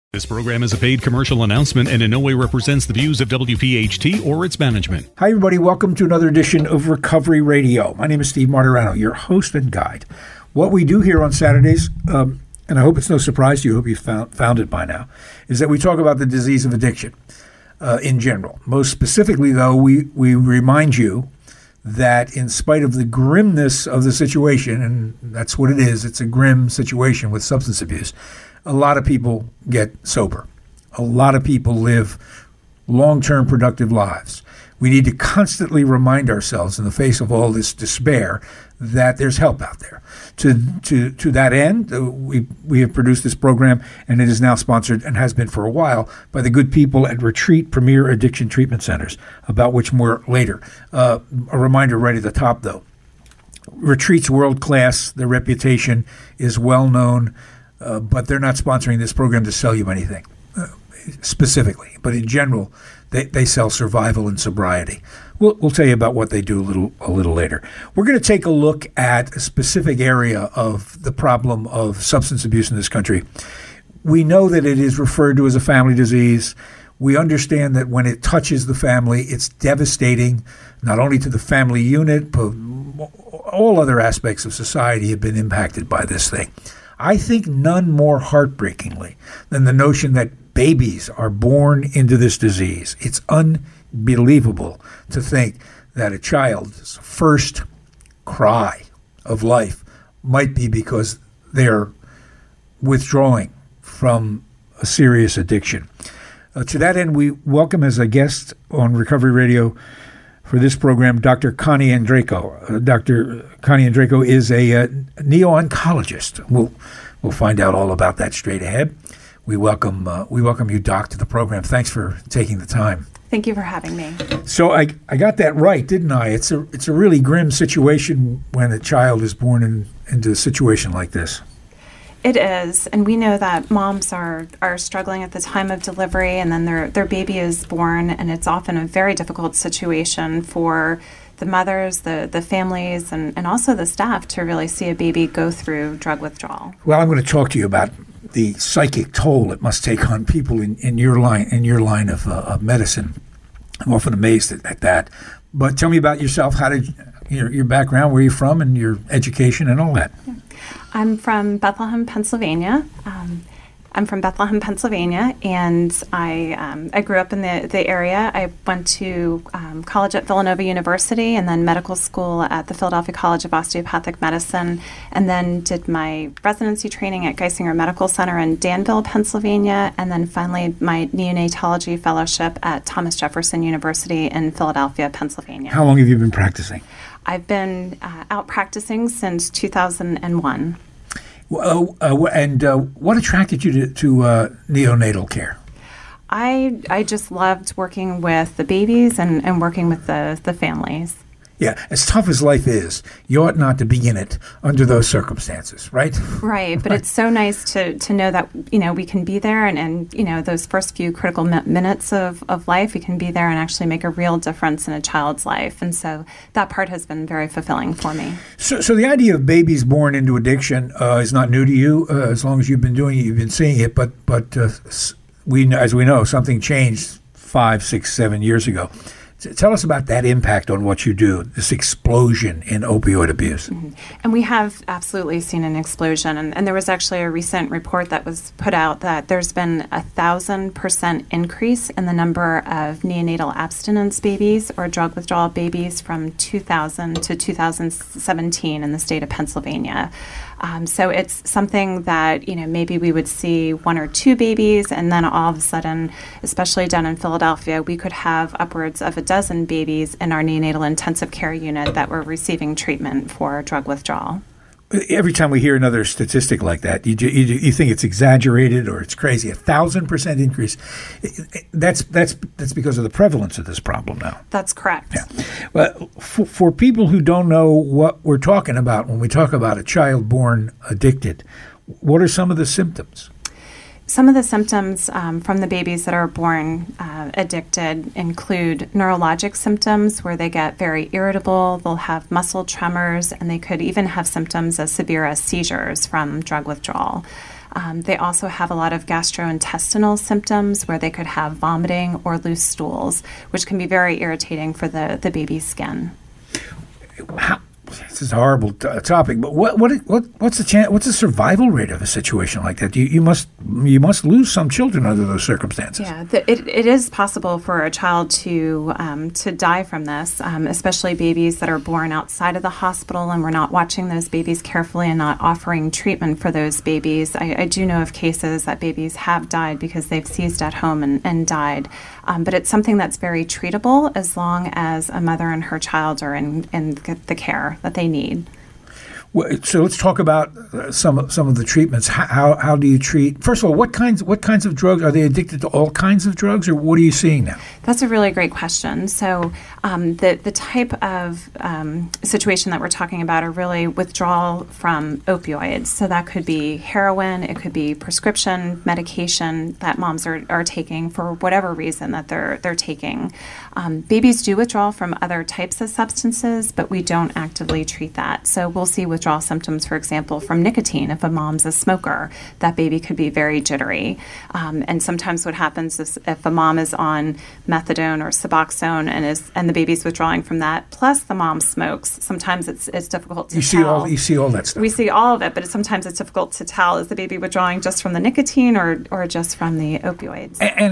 This program is a paid commercial announcement and in no way represents the views of WPHT or its management. Hi, everybody. Welcome to another edition of Recovery Radio. My name is Steve Martirano, your host and guide. What we do here on Saturdays, and I hope it's no surprise to you, I hope you found it by now, is that we talk about the disease of addiction in general. Most specifically, though, we remind you that in spite of the grimness of the situation, and that's what it is, it's a grim situation with substance abuse, a lot of people get sober. A lot of people live long-term productive lives. We need to constantly remind ourselves in the face of all this despair that there's help out there. To that end, we have produced this program, and it is now sponsored and has been for a while by the good people at Retreat Premier Addiction Treatment Centers, about which more later. A reminder right at the top, though. Retreat's world-class. Their reputation is well-known. But they're not sponsoring this program to sell you anything specifically. But in general, they sell survival and sobriety. We'll tell you about what they do a little later. We're going to take a look at a specific area of the problem of substance abuse in this country. We know that it is referred to as a family disease. We understand that when it touches the family, it's devastating, not only to the family unit, but all other aspects of society have been impacted by this thing. I think none more heartbreakingly than the notion that babies are born into this disease. It's unbelievable to think that a child's first cry of life might be because they're withdrawing from a serious addiction. To that end, we welcome as a guest on Recovery Radio for this program, Dr. Connie Andreyko. Dr. Connie Andreyko is a neo-oncologist. We'll find out all about that straight ahead. We welcome you, Doc, to the program. Thanks for taking the time. Thank you for having me. So I got that right, didn't I? It's a really grim situation when a child is born into a situation like this. It is, and we know that moms are struggling at the time of delivery, and then their baby is born, and it's often a very difficult situation for the mothers, the families, and also the staff to really see a baby go through drug withdrawal. Well, I'm going to talk to you about the psychic toll it must take on people in your line of medicine. I'm often amazed at that. But tell me about yourself. How did your background, where you're from, and your education and all that? Yeah. I'm from Bethlehem, Pennsylvania. and I grew up in the area. I went to college at Villanova University and then medical school at the Philadelphia College of Osteopathic Medicine, and then did my residency training at Geisinger Medical Center in Danville, Pennsylvania, and then finally my neonatology fellowship at Thomas Jefferson University in Philadelphia, Pennsylvania. How long have you been practicing? I've been out practicing since 2001. And what attracted you to neonatal care? I just loved working with the babies and working with the families. Yeah, as tough as life is, you ought not to be in it under those circumstances, right? Right, but it's so nice to know that, we can be there and those first few critical minutes of life, we can be there and actually make a real difference in a child's life. And so that part has been very fulfilling for me. So the idea of babies born into addiction is not new to you. As long as you've been doing it, you've been seeing it. But as we know, something changed 5, 6, 7 years ago. Tell us about that impact on what you do, this explosion in opioid abuse. Mm-hmm. And we have absolutely seen an explosion. And there was actually a recent report that was put out that there's been 1,000% increase in the number of neonatal abstinence babies or drug withdrawal babies from 2000 to 2017 in the state of Pennsylvania. So it's something that, maybe we would see 1 or 2 babies, and then all of a sudden, especially down in Philadelphia, we could have upwards of a dozen babies in our neonatal intensive care unit that were receiving treatment for drug withdrawal. Every time we hear another statistic like that, you think it's exaggerated or it's crazy. 1,000% increase. That's because of the prevalence of this problem now. That's correct. Yeah. Well, for people who don't know what we're talking about when we talk about a child born addicted, what are some of the symptoms? Some of the symptoms from the babies that are born addicted include neurologic symptoms where they get very irritable, they'll have muscle tremors, and they could even have symptoms as severe as seizures from drug withdrawal. They also have a lot of gastrointestinal symptoms where they could have vomiting or loose stools, which can be very irritating for the baby's skin. This is a horrible topic, but what's the chance? What's the survival rate of a situation like that? You must lose some children under those circumstances. Yeah, it is possible for a child to die from this, especially babies that are born outside of the hospital, and we're not watching those babies carefully and not offering treatment for those babies. I do know of cases that babies have died because they've seized at home and died, but it's something that's very treatable as long as a mother and her child are in the care that they need. Well, so let's talk about some of the treatments. How do you treat? First of all, what kinds of drugs are they addicted to? All kinds of drugs, or what are you seeing now? That's a really great question. So the type of situation that we're talking about are really withdrawal from opioids. So that could be heroin, it could be prescription medication that moms are taking for whatever reason that they're taking. Babies do withdraw from other types of substances, but we don't actively treat that. So we'll see withdrawal symptoms, for example, from nicotine. If a mom's a smoker, that baby could be very jittery. And sometimes what happens is if a mom is on methadone or Suboxone and the baby's withdrawing from that, plus the mom smokes, sometimes it's difficult to tell. You see all that stuff. We see all of it, but sometimes it's difficult to tell, is the baby withdrawing just from the nicotine or just from the opioids? And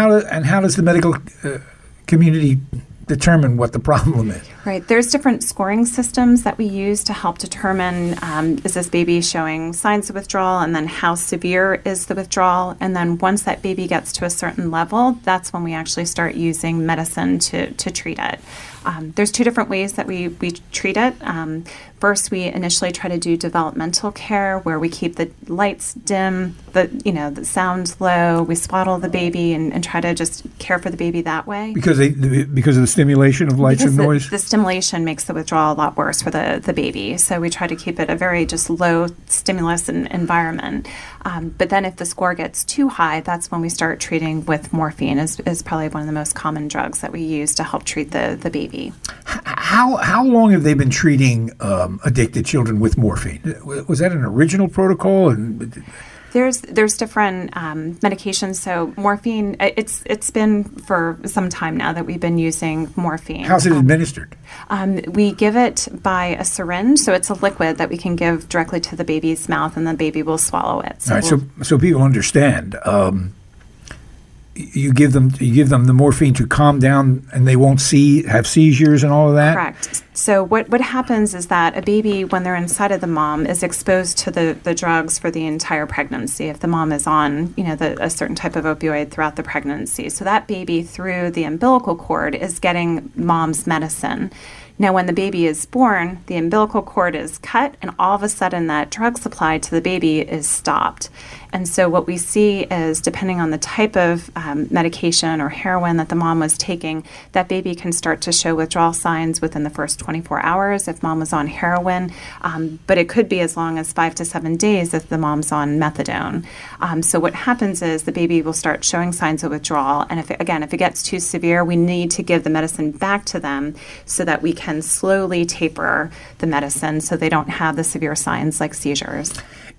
how does the medical community determine what the problem is? Right. There's different scoring systems that we use to help determine is this baby showing signs of withdrawal, and then how severe is the withdrawal. And then once that baby gets to a certain level, that's when we actually start using medicine to treat it. There's two different ways that we treat it. First, we initially try to do developmental care, where we keep the lights dim, the sound low. We swaddle the baby and try to just care for the baby that way. Because of the stimulation of lights and noise? The stimulation makes the withdrawal a lot worse for the baby. So we try to keep it a very just low stimulus environment. But then if the score gets too high, that's when we start treating with morphine, is probably one of the most common drugs that we use to help treat the baby. How long have they been treating addicted children with morphine? Was that an original protocol? There's different medications. So morphine, it's been for some time now that we've been using morphine. How's it administered? We give it by a syringe, so it's a liquid that we can give directly to the baby's mouth, and the baby will swallow it. All right, so people understand. You give them the morphine to calm down, and they won't have seizures and all of that? Correct. So what happens is that a baby, when they're inside of the mom, is exposed to the drugs for the entire pregnancy if the mom is on a certain type of opioid throughout the pregnancy. So that baby, through the umbilical cord, is getting mom's medicine. Now, when the baby is born, the umbilical cord is cut, and all of a sudden that drug supply to the baby is stopped. And so what we see is, depending on the type of medication or heroin that the mom was taking, that baby can start to show withdrawal signs within the first 24 hours if mom was on heroin, but it could be as long as 5 to 7 days if the mom's on methadone. So what happens is the baby will start showing signs of withdrawal, and if it gets too severe, we need to give the medicine back to them so that we can slowly taper the medicine so they don't have the severe signs like seizures.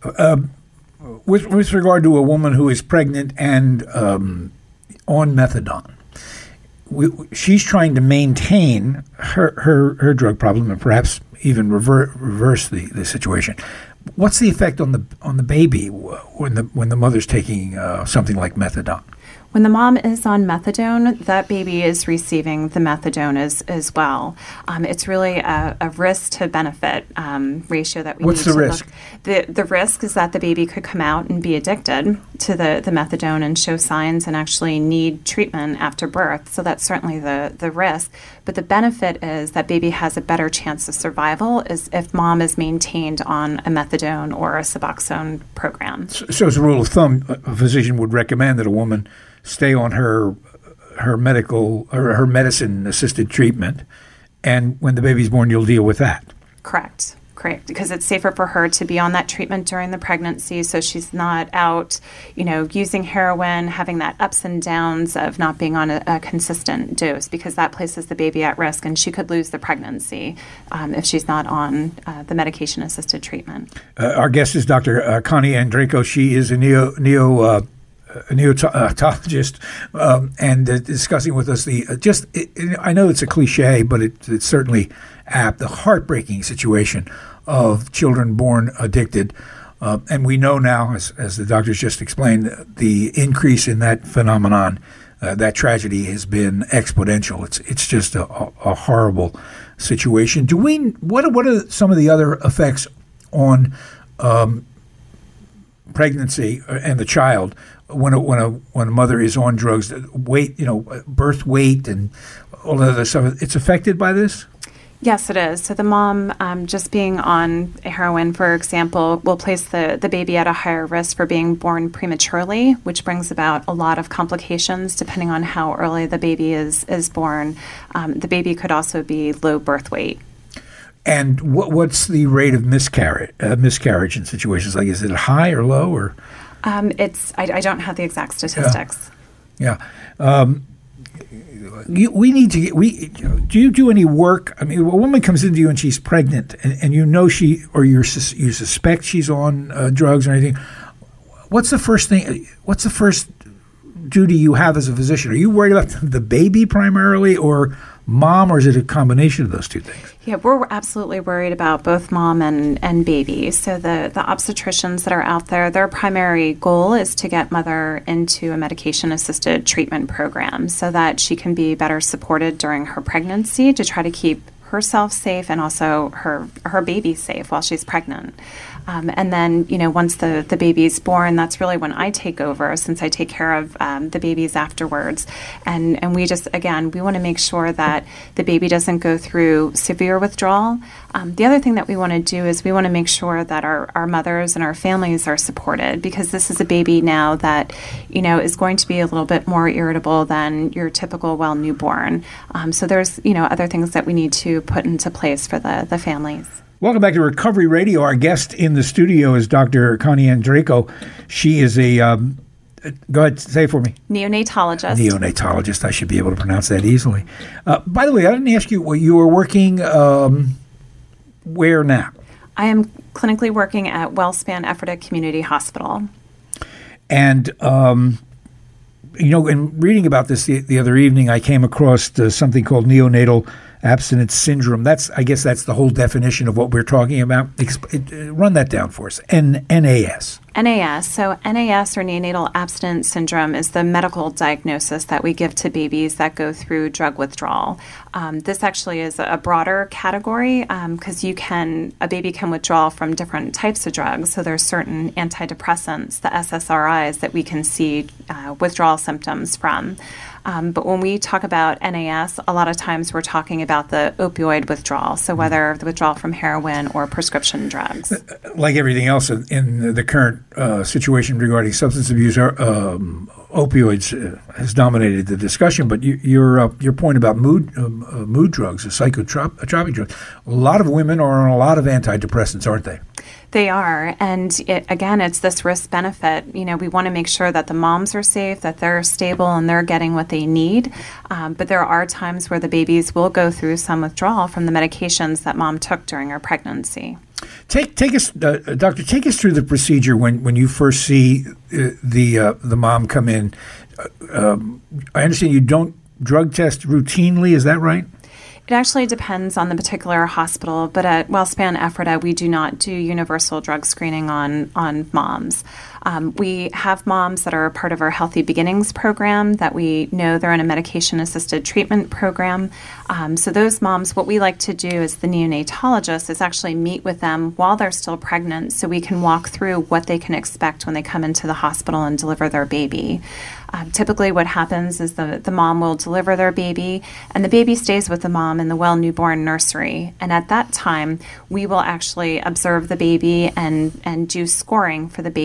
With regard to a woman who is pregnant and on methadone, she's trying to maintain her drug problem and perhaps even reverse the situation. What's the effect on the baby when the mother's taking something like methadone? When the mom is on methadone, that baby is receiving the methadone as well. It's really a risk to benefit ratio that we What's need the to risk? look. The risk is that the baby could come out and be addicted to the methadone and show signs and actually need treatment after birth. So that's certainly the risk. But the benefit is that baby has a better chance of survival if mom is maintained on a methadone or a Suboxone program. So as a rule of thumb, a physician would recommend that a woman stay on her medical or her medicine-assisted treatment, and when the baby's born, you'll deal with that. Correct. Correct, because it's safer for her to be on that treatment during the pregnancy, so she's not out, using heroin, having that ups and downs of not being on a consistent dose, because that places the baby at risk, and she could lose the pregnancy if she's not on the medication-assisted treatment. Our guest is Dr. Connie Andreyko. She is a neonatologist, and discussing with us I know it's a cliche, but it's certainly apt, the heartbreaking situation of children born addicted. And we know now, as the doctors just explained, the increase in that phenomenon, that tragedy has been exponential. It's just a horrible situation. What are some of the other effects on pregnancy and the child when a mother is on drugs? Weight, birth weight, and all that other stuff. It's affected by this? Yes, it is. So the mom, just being on heroin, for example, will place the baby at a higher risk for being born prematurely, which brings about a lot of complications depending on how early the baby is born. The baby could also be low birth weight. And what's the rate of miscarriage in situations like? Is it high or low or? I don't have the exact statistics. Yeah. We need to do you do any work? I mean, a woman comes into you and she's pregnant, and you suspect she's on drugs or anything. What's the first duty you have as a physician? Are you worried about the baby primarily, or mom, or is it a combination of those two things? Yeah, we're absolutely worried about both mom and baby. So the obstetricians that are out there, their primary goal is to get mother into a medication-assisted treatment program so that she can be better supported during her pregnancy to try to keep herself safe and also her baby safe while she's pregnant. And then, once the baby's born, that's really when I take over, since I take care of the babies afterwards. And we just, again, we want to make sure that the baby doesn't go through severe withdrawal. The other thing that we want to do is we want to make sure that our mothers and our families are supported, because this is a baby now that, is going to be a little bit more irritable than your typical newborn. So there's, other things that we need to put into place for the families. Welcome back to Recovery Radio. Our guest in the studio is Dr. Connie Andreyko. She is a, go ahead, say it for me. Neonatologist. Neonatologist. I should be able to pronounce that easily. By the way, I didn't ask you, you were working where now? I am clinically working at WellSpan Ephrata Community Hospital. And, in reading about this the other evening, I came across something called neonatal abstinence syndrome. I guess that's the whole definition of what we're talking about. Run that down for us. NAS. NAS. So NAS, or neonatal abstinence syndrome, is the medical diagnosis that we give to babies that go through drug withdrawal. This actually is a broader category because a baby can withdraw from different types of drugs. So there's certain antidepressants, the SSRIs, that we can see withdrawal symptoms from. But when we talk about NAS, a lot of times we're talking about the opioid withdrawal, so whether the withdrawal from heroin or prescription drugs. Like everything else in the current situation regarding substance abuse, opioids has dominated the discussion. But your point about mood drugs, psychotropic drugs, a lot of women are on a lot of antidepressants, aren't they? They are. And it's this risk benefit. We want to make sure that the moms are safe, that they're stable, and they're getting what they need. But there are times where the babies will go through some withdrawal from the medications that mom took during her pregnancy. Take us, doctor. Take us through the procedure when you first see the mom come in. I understand you don't drug test routinely. Is that right? It actually depends on the particular hospital, but at WellSpan Ephrata, we do not do universal drug screening on moms. We have moms that are a part of our Healthy Beginnings program that we know they're in a medication-assisted treatment program. So those moms, what we like to do as the neonatologist is actually meet with them while they're still pregnant so we can walk through what they can expect when they come into the hospital and deliver their baby. Typically what happens is the mom will deliver their baby, and the baby stays with the mom in the Well Newborn Nursery. And at that time, we will actually observe the baby and do scoring for the baby to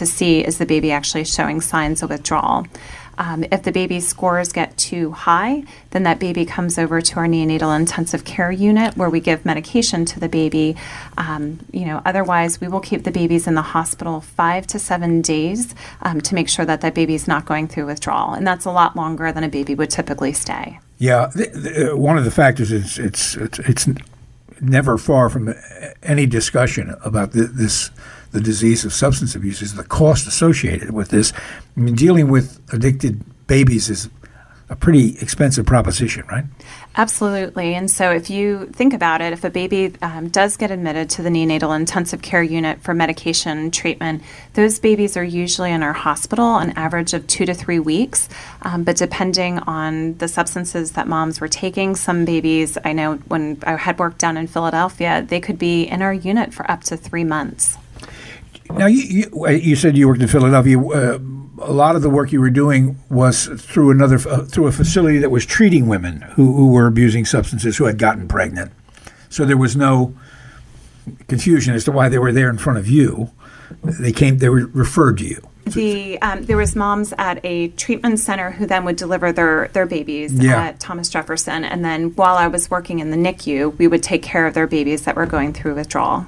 see is the baby actually showing signs of withdrawal. If the baby's scores get too high, then that baby comes over to our neonatal intensive care unit where we give medication to the baby. Otherwise, we will keep the babies in the hospital 5 to 7 days to make sure that that baby's not going through withdrawal. And that's a lot longer than a baby would typically stay. Yeah, one of the factors is it's never far from any discussion about the disease of substance abuse is the cost associated with this. I mean, dealing with addicted babies is a pretty expensive proposition, right? Absolutely. And so if you think about it, if a baby does get admitted to the neonatal intensive care unit for medication treatment, those babies are usually in our hospital an average of 2 to 3 weeks. But depending on the substances that moms were taking, some babies, I know when I had worked down in Philadelphia, they could be in our unit for up to 3 months. Now, you said you worked in Philadelphia. A lot of the work you were doing was through through a facility that was treating women who were abusing substances who had gotten pregnant. So there was no confusion as to why they were there in front of you. They were referred to you. There was moms at a treatment center who then would deliver their babies at Thomas Jefferson, and then while I was working in the NICU, we would take care of their babies that were going through withdrawal.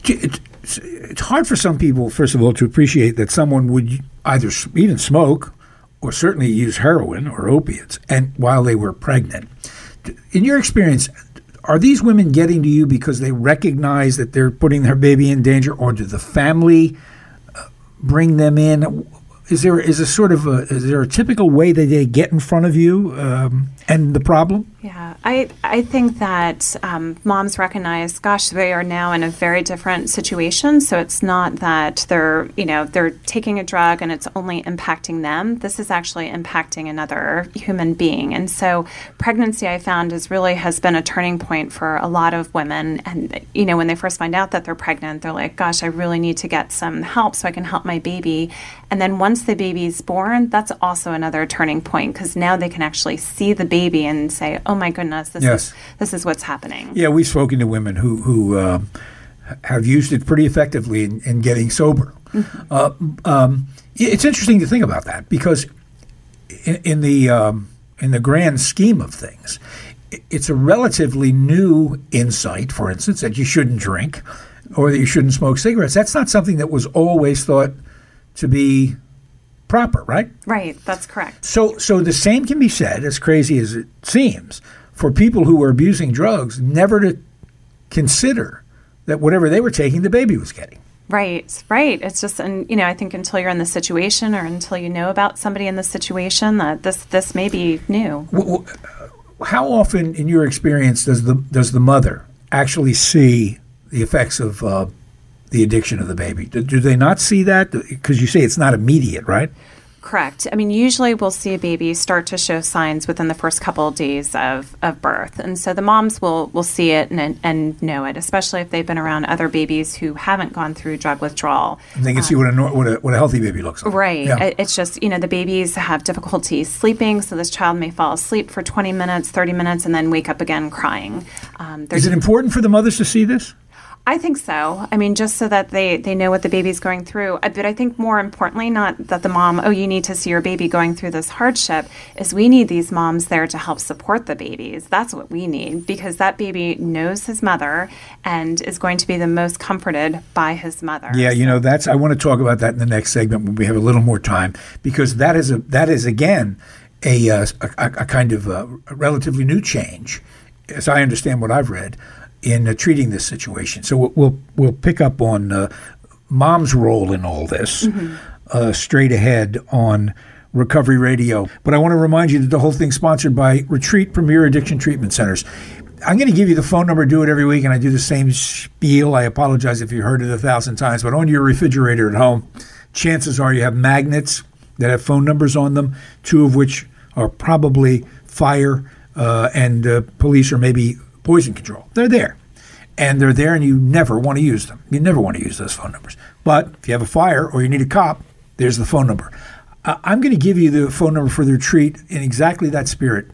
It's hard for some people, first of all, to appreciate that someone would either even smoke or certainly use heroin or opiates and while they were pregnant. In your experience, are these women getting to you because they recognize that they're putting their baby in danger, or do the family bring them in? Is there a typical way that they get in front of you and the problem? Yeah, I think that moms recognize, gosh, they are now in a very different situation. So it's not that they're taking a drug and it's only impacting them. This is actually impacting another human being. And so pregnancy, I found, has been a turning point for a lot of women. And, when they first find out that they're pregnant, they're like, gosh, I really need to get some help so I can help my baby. And then once the baby's born, that's also another turning point, because now they can actually see the baby and say, oh my goodness, this is what's happening. Yeah, we've spoken to women who have used it pretty effectively in getting sober. Mm-hmm. It's interesting to think about that, because in the grand scheme of things, it's a relatively new insight, for instance, that you shouldn't drink or that you shouldn't smoke cigarettes. That's not something that was always thought to be proper, right? Right, that's correct. So the same can be said, as crazy as it seems, for people who were abusing drugs never to consider that whatever they were taking, the baby was getting. Right. It's just, I think until you're in the situation, or until you know about somebody in the situation, that this may be new. How often, in your experience, does the mother actually see the effects of the addiction of the baby? Do they not see that? Because you say it's not immediate, right? Correct. Usually we'll see a baby start to show signs within the first couple of days of birth. And so the moms will see it and know it, especially if they've been around other babies who haven't gone through drug withdrawal. And they can see what a healthy baby looks like. Right. Yeah. It's just, the babies have difficulty sleeping, so this child may fall asleep for 20 minutes, 30 minutes, and then wake up again crying. Is it important for the mothers to see this? I think so. Just so that they know what the baby's going through. But I think more importantly, not that the mom, you need to see your baby going through this hardship, is we need these moms there to help support the babies. That's what we need, because that baby knows his mother and is going to be the most comforted by his mother. Yeah, I want to talk about that in the next segment when we have a little more time, because that is again a kind of a relatively new change, as I understand what I've read, in treating this situation. So we'll pick up on mom's role in all this straight ahead on Recovery Radio. But I want to remind you that the whole thing's sponsored by Retreat Premier Addiction Treatment Centers. I'm going to give you the phone number, do it every week, and I do the same spiel. I apologize if you heard it 1,000 times, but on your refrigerator at home, chances are you have magnets that have phone numbers on them, 2 of which are probably fire and police, or maybe poison control. They're there. And they're there, and you never want to use them. You never want to use those phone numbers. But if you have a fire or you need a cop, there's the phone number. I'm going to give you the phone number for the Retreat in exactly that spirit.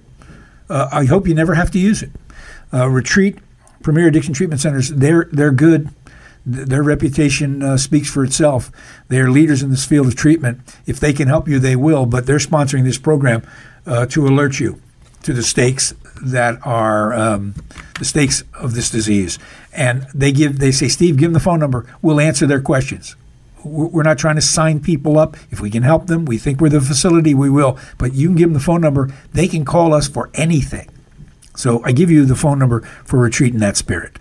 I hope you never have to use it. Retreat Premier Addiction Treatment Centers, they're good. Their reputation speaks for itself. They're leaders in this field of treatment. If they can help you, they will, but they're sponsoring this program to alert you to the stakes that are the stakes of this disease. And they say, Steve, give them the phone number. We'll answer their questions. We're not trying to sign people up. If we can help them, we think we're the facility, we will. But you can give them the phone number. They can call us for anything. So I give you the phone number for Retreat in that Spirit.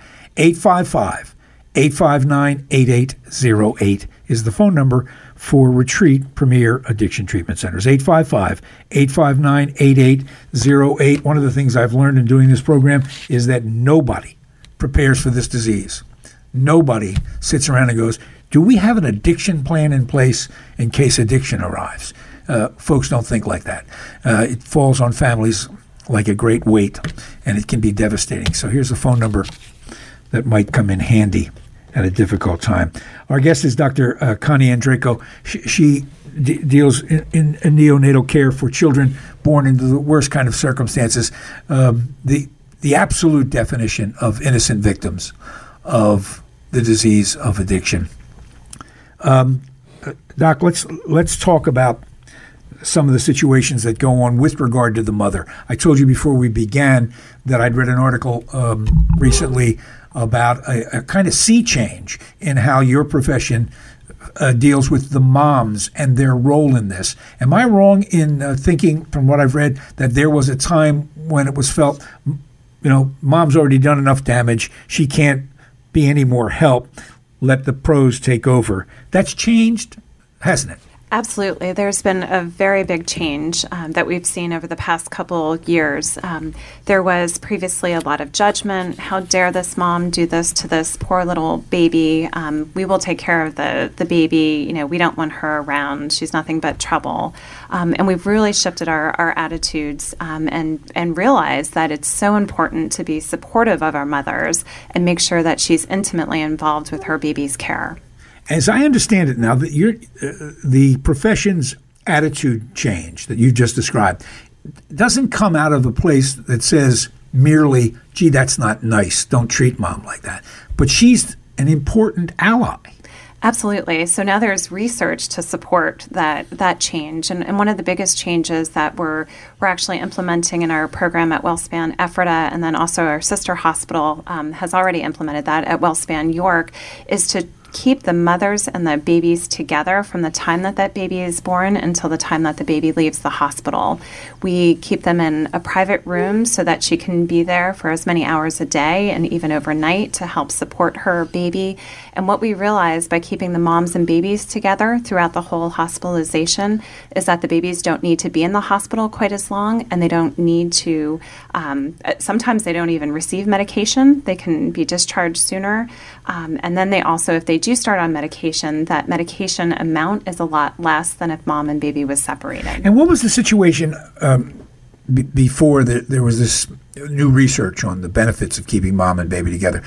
855-859-8808 is the phone number for Retreat Premier Addiction Treatment Centers. 855-859-8808. One of the things I've learned in doing this program is that nobody prepares for this disease. Nobody sits around and goes, do we have an addiction plan in place in case addiction arrives? Folks don't think like that. It falls on families like a great weight, and it can be devastating. So here's a phone number that might come in handy at a difficult time. Our guest is Dr. Connie Andreyko. She deals in neonatal care for children born into the worst kind of circumstances. The absolute definition of innocent victims of the disease of addiction. Doc, let's talk about some of the situations that go on with regard to the mother. I told you before we began that I'd read an article recently about a kind of sea change in how your profession deals with the moms and their role in this. Am I wrong in thinking, from what I've read, that there was a time when it was felt, mom's already done enough damage, she can't be any more help, let the pros take over? That's changed, hasn't it? Absolutely. There's been a very big change that we've seen over the past couple years. There was previously a lot of judgment. How dare this mom do this to this poor little baby? We will take care of the baby. We don't want her around. She's nothing but trouble. And we've really shifted our attitudes and realized that it's so important to be supportive of our mothers and make sure that she's intimately involved with her baby's care. As I understand it now, that the profession's attitude change that you just described doesn't come out of a place that says merely, gee, that's not nice, don't treat mom like that. But she's an important ally. Absolutely. So now there's research to support that change. And one of the biggest changes that we're actually implementing in our program at WellSpan Ephrata, and then also our sister hospital has already implemented that at WellSpan York, is to keep the mothers and the babies together from the time that baby is born until the time that the baby leaves the hospital. We keep them in a private room so that she can be there for as many hours a day and even overnight to help support her baby. And what we realize by keeping the moms and babies together throughout the whole hospitalization is that the babies don't need to be in the hospital quite as long, and they don't need to, sometimes they don't even receive medication. They can be discharged sooner. And then they also, if they do start on medication, that medication amount is a lot less than if mom and baby was separated. And what was the situation before there was this new research on the benefits of keeping mom and baby together?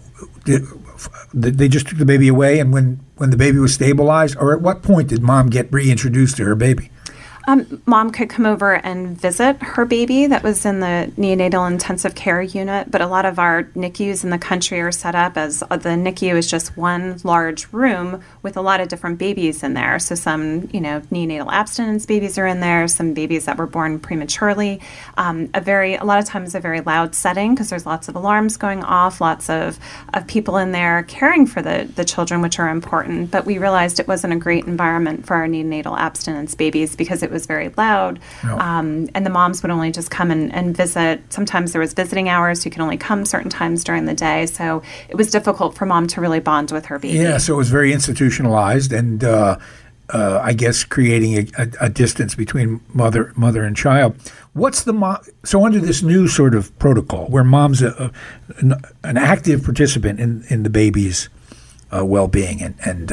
They just took the baby away, and when the baby was stabilized, or at what point did mom get reintroduced to her baby? Mom could come over and visit her baby that was in the neonatal intensive care unit, but a lot of our NICUs in the country are set up as the NICU is just one large room with a lot of different babies in there. So some, neonatal abstinence babies are in there, some babies that were born prematurely. A lot of times a very loud setting because there's lots of alarms going off, lots of people in there caring for the children, which are important. But we realized it wasn't a great environment for our neonatal abstinence babies because it was very loud. No. And the moms would only just come and visit. Sometimes there was visiting hours. So you could only come certain times during the day. So it was difficult for mom to really bond with her baby. Yeah, so it was very institutionalized and I guess creating a distance between mother and child. What's so under this new sort of protocol where mom's an active participant in the baby's well-being and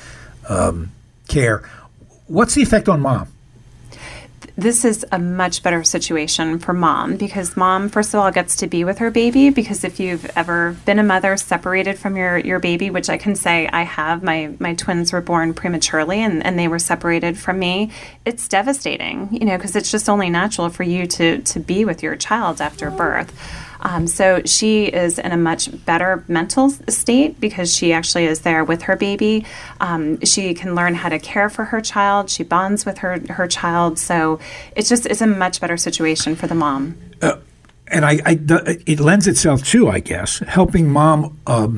care, what's the effect on mom? This is a much better situation for mom because mom, first of all, gets to be with her baby, because if you've ever been a mother separated from your baby, which I can say I have, my twins were born prematurely and they were separated from me, it's devastating, because it's just only natural for you to be with your child after birth. So she is in a much better mental state because she actually is there with her baby. She can learn how to care for her child. She bonds with her child. So it's a much better situation for the mom. And it lends itself to, I guess, helping mom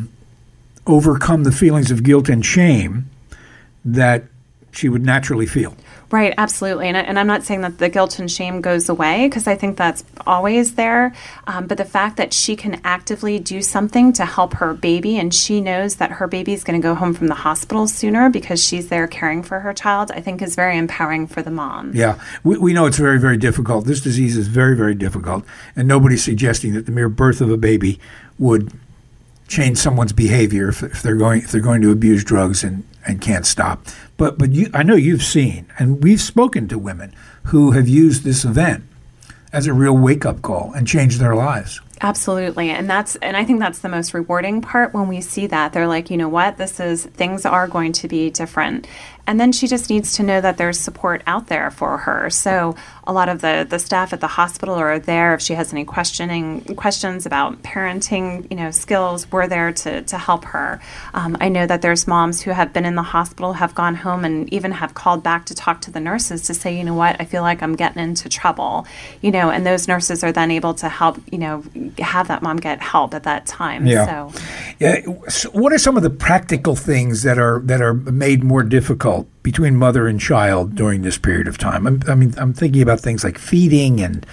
overcome the feelings of guilt and shame that she would naturally feel. Right, absolutely. And I'm not saying that the guilt and shame goes away because I think that's always there. But the fact that she can actively do something to help her baby and she knows that her baby is going to go home from the hospital sooner because she's there caring for her child, I think is very empowering for the mom. Yeah. We know it's very, very difficult. This disease is very, very difficult. And nobody's suggesting that the mere birth of a baby would change someone's behavior if they're going to abuse drugs and can't stop. But I know you've seen, and we've spoken to women who have used this event as a real wake-up call and changed their lives. Absolutely. And I think that's the most rewarding part when we see that. They're like, you know what, things are going to be different. And then she just needs to know that there's support out there for her. So a lot of the staff at the hospital are there. If she has any questions about parenting, skills, we're there to help her. I know that there's moms who have been in the hospital, have gone home, and even have called back to talk to the nurses to say, you know what, I feel like I'm getting into trouble. And those nurses are then able to help, have that mom get help at that time. Yeah. So what are some of the practical things that are made more difficult between mother and child during this period of time? I'm thinking about things like feeding and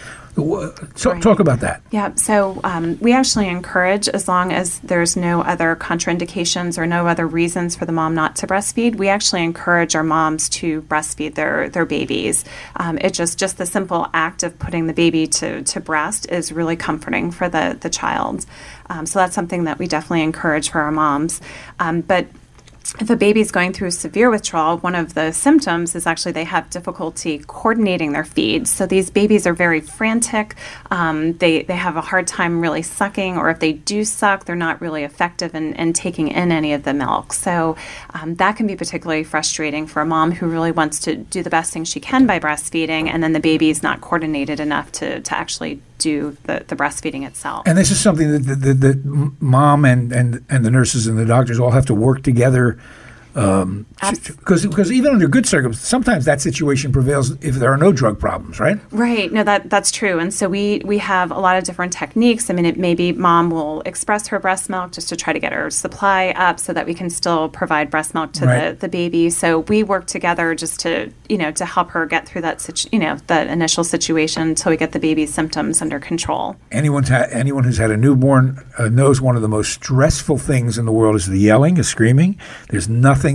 talk about that. Yeah. So we actually encourage, as long as there's no other contraindications or no other reasons for the mom not to breastfeed, we actually encourage our moms to breastfeed their babies. It's just the simple act of putting the baby to breast is really comforting for the child. So that's something that we definitely encourage for our moms. But if a baby's going through severe withdrawal, one of the symptoms is actually they have difficulty coordinating their feeds. So these babies are very frantic. They have a hard time really sucking, or if they do suck, they're not really effective in taking in any of the milk. So that can be particularly frustrating for a mom who really wants to do the best thing she can by breastfeeding, and then the baby is not coordinated enough to actually do the breastfeeding itself. And this is something that the mom and the nurses and the doctors all have to work together. Because even under good circumstances, sometimes that situation prevails if there are no drug problems, right? Right. No, that's true. And so we have a lot of different techniques. I mean, it maybe mom will express her breast milk just to try to get her supply up so that we can still provide breast milk to the baby. So we work together just to help her get through that that initial situation until we get the baby's symptoms under control. Anyone who's had a newborn knows one of the most stressful things in the world is the yelling, the screaming. There's nothing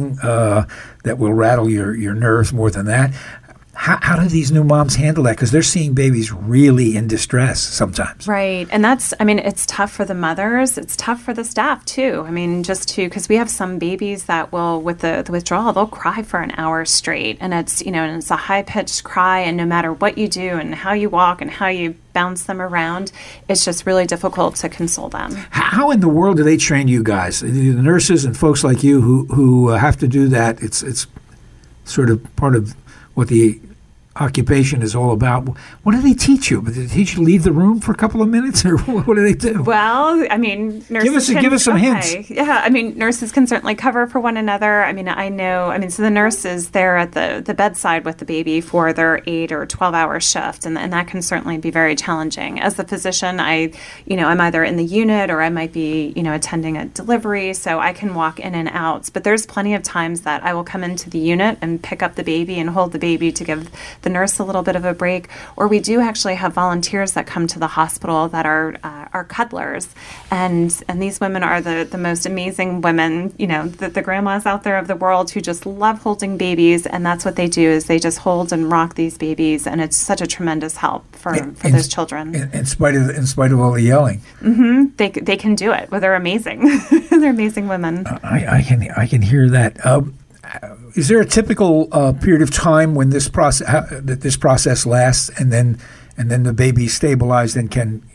that will rattle your nerves more than that. How do these new moms handle that? Because they're seeing babies really in distress sometimes. Right. And it's tough for the mothers. It's tough for the staff, too. I mean, because we have some babies that will, with the withdrawal, they'll cry for an hour straight. And it's a high-pitched cry. And no matter what you do and how you walk and how you bounce them around, it's just really difficult to console them. How in the world do they train you guys? The nurses and folks like you who have to do that, it's sort of part of what the occupation is all about. What do they teach you? Do they teach you to leave the room for a couple of minutes, or what do they do? Well, I mean, nurses give us some hints. Yeah, I mean, nurses can certainly cover for one another. I mean, so the nurse is there at the bedside with the baby for their 8 or 12-hour shift, and that can certainly be very challenging. As the physician, I'm either in the unit or I might be, attending a delivery, so I can walk in and out. But there's plenty of times that I will come into the unit and pick up the baby and hold the baby to give the nurse a little bit of a break. Or we do actually have volunteers that come to the hospital that are cuddlers, and these women are the most amazing women, the grandmas out there of the world who just love holding babies, and that's what they do is they just hold and rock these babies, and it's such a tremendous help for those children. In spite of all the yelling, they can do it. Well, they're amazing. They're amazing women. I can hear that. Is there a typical period of time when this process lasts, and then the baby's stabilized and can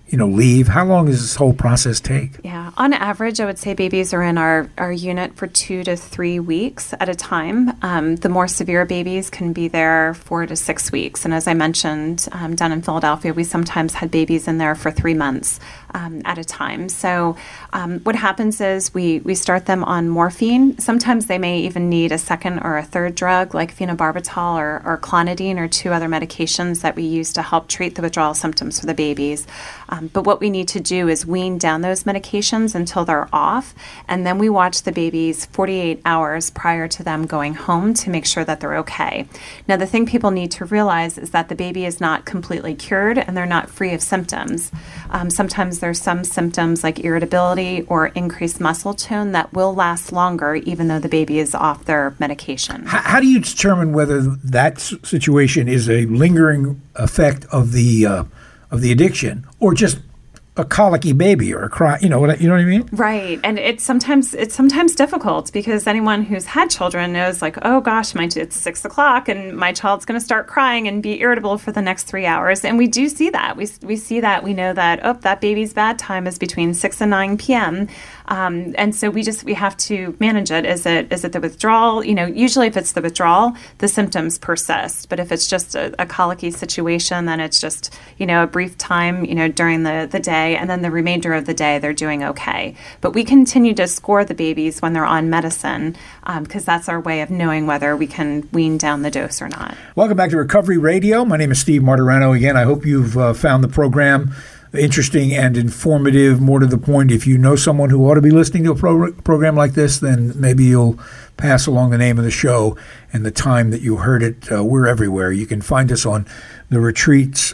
leave? How long does this whole process take? Yeah, on average, I would say babies are in our unit for 2 to 3 weeks at a time. The more severe babies can be there 4 to 6 weeks. And as I mentioned, down in Philadelphia, we sometimes had babies in there for 3 months at a time. So what happens is we start them on morphine. Sometimes they may even need a second or a third drug like phenobarbital or clonidine or 2 other medications that we use to help treat the withdrawal symptoms for the babies. But what we need to do is wean down those medications until they're off, and then we watch the babies 48 hours prior to them going home to make sure that they're okay. Now, the thing people need to realize is that the baby is not completely cured and they're not free of symptoms. Sometimes there's some symptoms like irritability or increased muscle tone that will last longer even though the baby is off their medication. How do you determine whether that situation is a lingering effect of the addiction, or just a colicky baby or a cry? You know what I mean? Right, and it's sometimes difficult because anyone who's had children knows, like, oh gosh, it's 6 o'clock and my child's going to start crying and be irritable for the next 3 hours, and we do see that. We see that. We know that that baby's bad time is between 6 and 9 p.m. And so we have to manage it. Is it the withdrawal? Usually if it's the withdrawal, the symptoms persist. But if it's just a colicky situation, then it's just, a brief time, during the day, and then the remainder of the day they're doing okay. But we continue to score the babies when they're on medicine because that's our way of knowing whether we can wean down the dose or not. Welcome back to Recovery Radio. My name is Steve Martirano again. I hope you've found the program interesting and informative. More to the point, if you know someone who ought to be listening to a program like this, then maybe you'll pass along the name of the show and the time that you heard it. We're everywhere. You can find us on the Retreats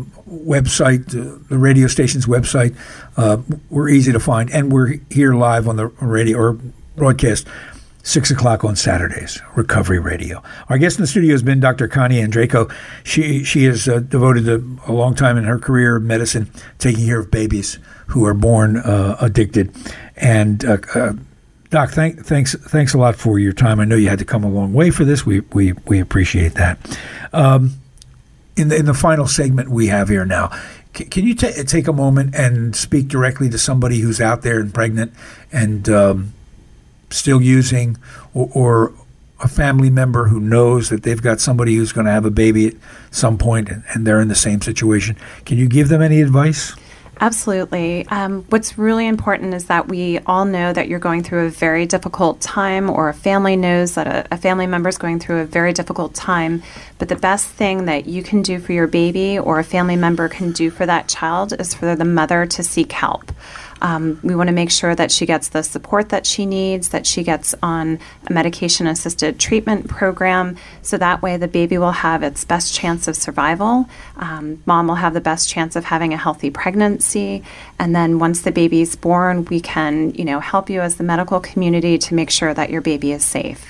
website, the radio station's website. We're easy to find, and we're here live on the radio or broadcast 6 o'clock on Saturdays, Recovery Radio. Our guest in the studio has been Dr. Connie Andreyko. She has devoted a long time in her career of medicine taking care of babies who are born addicted. And Doc, thanks a lot for your time. I know you had to come a long way for this. We appreciate that. In the final segment we have here now, can you take a moment and speak directly to somebody who's out there and pregnant and still using, or a family member who knows that they've got somebody who's going to have a baby at some point and they're in the same situation? Can you give them any advice? Absolutely. What's really important is that we all know that you're going through a very difficult time, or a family knows that a family member is going through a very difficult time. But the best thing that you can do for your baby or a family member can do for that child is for the mother to seek help. We want to make sure that she gets the support that she needs, that she gets on a medication-assisted treatment program, so that way the baby will have its best chance of survival. Mom will have the best chance of having a healthy pregnancy. And then once the baby's born, we can, help you as the medical community to make sure that your baby is safe.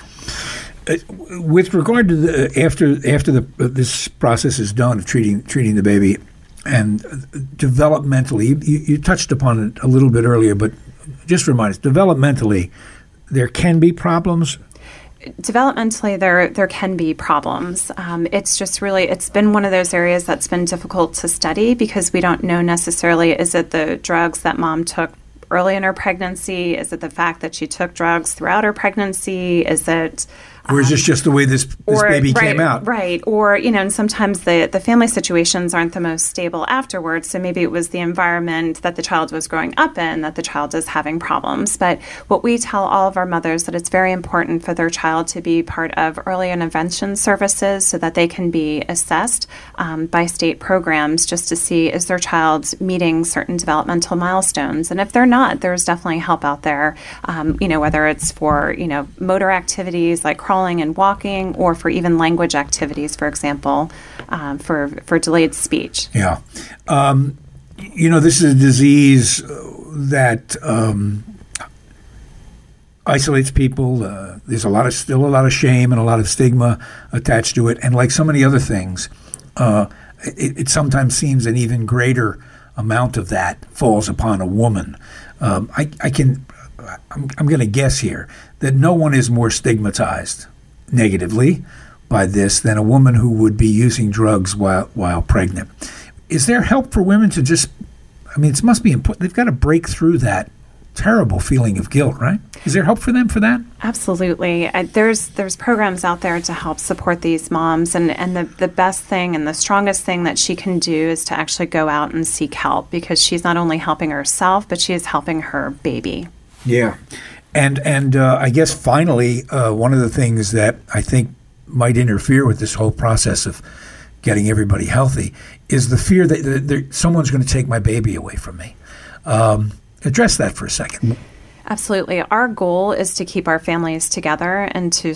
With regard to after this process is done of treating the baby, and developmentally, you touched upon it a little bit earlier, but just remind us, developmentally, there can be problems? Developmentally, there can be problems. It's just really, it's been one of those areas that's been difficult to study because we don't know necessarily, is it the drugs that mom took early in her pregnancy? Is it the fact that she took drugs throughout her pregnancy? Is it... Or is this just the way this baby came out? Right. Or, and sometimes the family situations aren't the most stable afterwards. So maybe it was the environment that the child was growing up in that the child is having problems. But what we tell all of our mothers that it's very important for their child to be part of early intervention services so that they can be assessed by state programs just to see, is their child meeting certain developmental milestones? And if they're not, there's definitely help out there, whether it's for, motor activities like crawling and walking, or for even language activities, for example, for delayed speech. Yeah. This is a disease that isolates people. There's still a lot of shame and a lot of stigma attached to it. And like so many other things, it sometimes seems an even greater amount of that falls upon a woman. I'm going to guess here that no one is more stigmatized negatively by this than a woman who would be using drugs while pregnant. Is there help for women to just I mean, it must be important. They've got to break through that terrible feeling of guilt, right? Is there hope for them for that? Absolutely. There's programs out there to help support these moms, and the best thing and the strongest thing that she can do is to actually go out and seek help, because she's not only helping herself, but she is helping her baby. Yeah. And I guess finally, one of the things that I think might interfere with this whole process of getting everybody healthy is the fear that someone's going to take my baby away from me. Address that for a second. Absolutely. Our goal is to keep our families together and to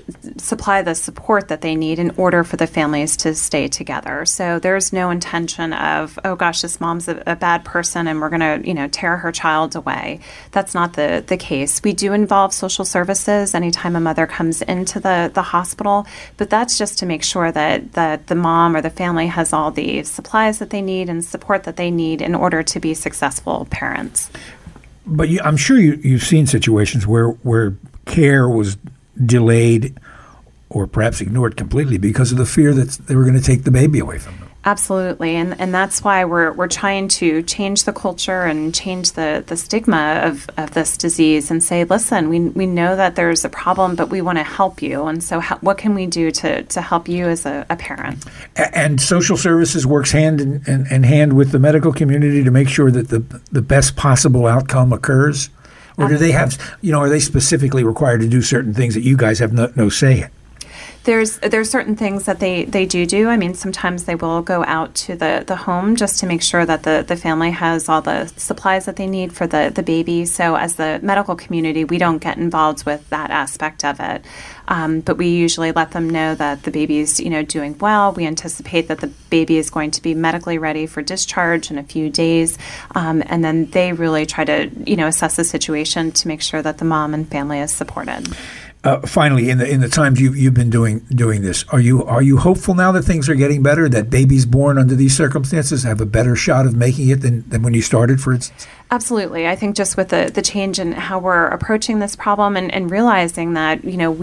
supply the support that they need in order for the families to stay together. So there's no intention of, oh gosh, this mom's a bad person and we're going to, tear her child away. That's not the case. We do involve social services anytime a mother comes into the hospital, but that's just to make sure that the mom or the family has all the supplies that they need and support that they need in order to be successful parents. But I'm sure you've seen situations where care was delayed or perhaps ignored completely because of the fear that they were going to take the baby away from them. Absolutely. And that's why we're trying to change the culture and change the stigma of this disease and say, listen, we know that there's a problem, but we want to help you. And so what can we do to help you as a parent? And social services works hand in hand with the medical community to make sure that the best possible outcome occurs? Or do they have, are they specifically required to do certain things that you guys have no say in? There's certain things that they do. I mean, sometimes they will go out to the home just to make sure that the family has all the supplies that they need for the baby. So as the medical community, we don't get involved with that aspect of it. But we usually let them know that the baby is, doing well. We anticipate that the baby is going to be medically ready for discharge in a few days. And then they really try to, assess the situation to make sure that the mom and family is supported. Finally, in the times you've been doing this, are you hopeful now that things are getting better, that babies born under these circumstances have a better shot of making it than when you started, for instance? Absolutely. I think just with the change in how we're approaching this problem and realizing that,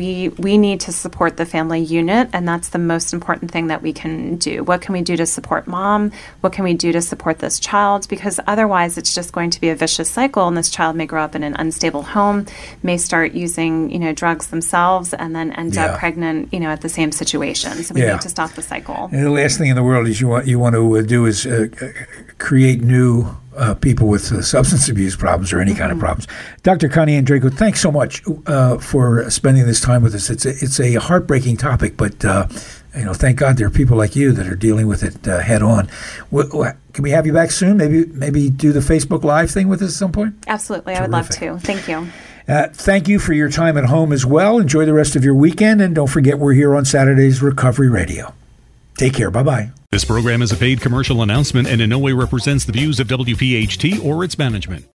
we need to support the family unit, and that's the most important thing that we can do. What can we do to support mom? What can we do to support this child? Because otherwise it's just going to be a vicious cycle, and this child may grow up in an unstable home, may start using, drugs themselves, and then end up pregnant, at the same situation. So we need to stop the cycle. And the last thing in the world is you want to do is create new people with substance abuse problems or any kind of problems. Dr. Connie Andreyko, thanks so much for spending this time with us. It's a heartbreaking topic, but thank God there are people like you that are dealing with it head on. Can we have you back soon? Maybe do the Facebook Live thing with us at some point? Absolutely. Terrific. I would love to. Thank you. Thank you for your time at home as well. Enjoy the rest of your weekend, and don't forget we're here on Saturday's Recovery Radio. Take care. Bye-bye. This program is a paid commercial announcement and in no way represents the views of WPHT or its management.